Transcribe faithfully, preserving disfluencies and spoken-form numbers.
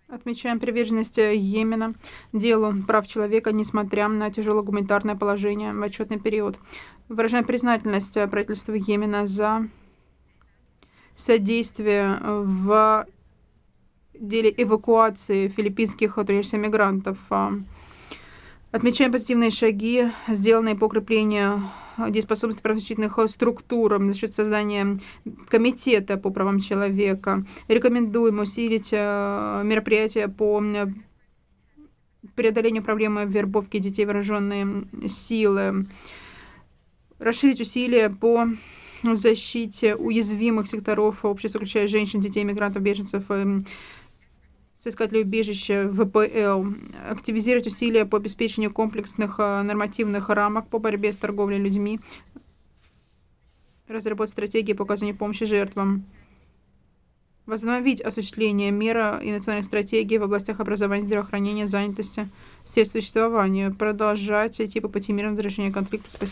Отмечаем приверженность э, Йемена делу прав человека, несмотря на тяжелое гуманитарное положение в отчетный период. Выражаем признательность э, правительству Йемена за содействие э, в деле эвакуации филиппинских трудящихся мигрантов. А, Отмечаем позитивные шаги, сделанные по укреплению дееспособности правозащитных структур за счет создания комитета по правам человека. Рекомендуем усилить э, мероприятия по преодолению проблемы вербовки детей в вооруженные силы. Расширить усилия по защите уязвимых секторов общества, включая женщин, детей, мигрантов, беженцев, соискателей убежища, вэ пэ эл, активизировать усилия по обеспечению комплексных нормативных рамок по борьбе с торговлей людьми, разработать стратегии по оказанию помощи жертвам, возобновить осуществление мер и национальных стратегий в областях образования, здравоохранения, занятости, средств существования, продолжать идти по пути мирного разрешения конфликта. Спасибо.